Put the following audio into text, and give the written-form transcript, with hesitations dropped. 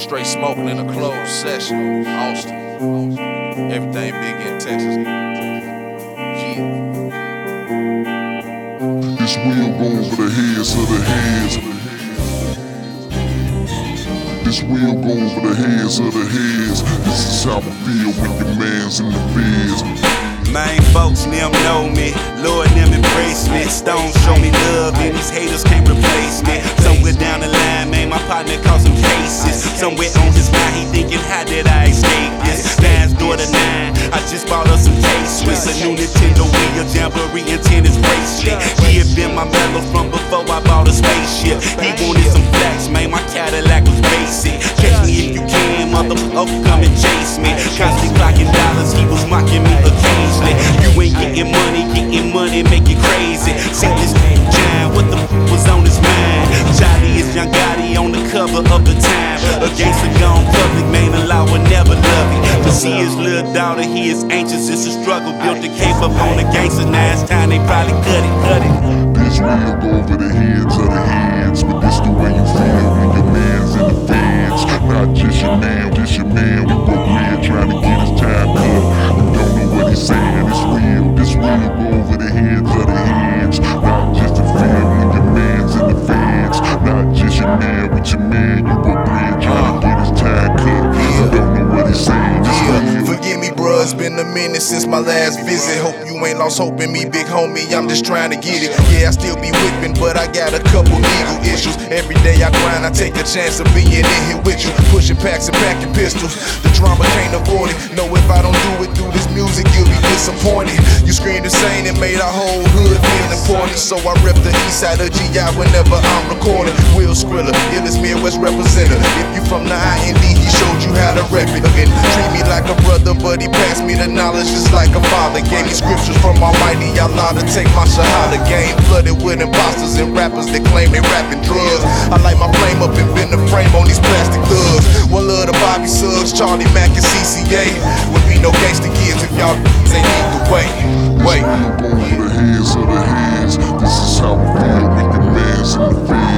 Straight smoking in a closed session. Austin. Everything big in Texas. Yeah. This will go over the heads of the heads. This will go over the heads of the heads. This is how I feel when your man's in the feds. Main folks, them know me. Lord, them embrace me. Stone show me love, and these haters can't replace me. Somewhere down the line, man, my partner caused some cases. Somewhere on his mind, he thinking, how did I escape this? Man's daughter 9, I just bought her some K-Swiss. A new Nintendo Wii, a Jamboree, and tennis bracelet. He had been my mellow from before I bought a spaceship. He wanted some flex, man, my Cadillac was basic. Catch me if you can, motherfucker, come and chase me. Constantly clocking dollars, he was mocking me occasionally. You ain't getting money, make it crazy. See this John, what the was on his mind? Johnny is Young Gotti on the cover of the Time. A gangster gone public, man, the law will never love him. To see his little daughter, he is anxious, it's a struggle. Built a cape up on the gangster, now it's time they probably cut it. This will go over the heads of the heads. But this the way you feel when your man's in the feds. Not just your man, this your man. We broke man trying to get his time cut. We don't know what he's saying, it's real. This will go over the heads of the heads. Not just the feel when your man's in the feds. Not just your man with your man. You broke man trying to get his time cut. We don't know what he's saying, it's real. Forgive me, bruh, it's been a minute since my last visit. Hope you ain't lost hope in me, big homie, I'm just trying to get it. Yeah, I still be whipping, but I got a couple legal issues. Every day I grind, I take a chance of being in here with you. Pushing packs and packing pistols, the drama can't avoid it. Know if I don't do it through this music, you'll be disappointed. You screamed insane and made our whole hood feel important. So I rep the east side of GI whenever I'm recording. Will Skrilla, illest Midwest representative. If you from the IND, he showed you how to rep it. And treat me like a brother, but he passed me the knowledge just like a father. Gave me scriptures from Almighty Allah to take my shahada. Game flooded with imposters and rappers that claim they rapping drugs. I light my flame up and bend the frame on these plastic thugs. One love to Bobby Suggs, Charlie Mack, and CCA. Would be no gangster kids if y'all ain't lead the way. Wait. This will go over the heads of the heads. This is how I feel when your man's in the feds.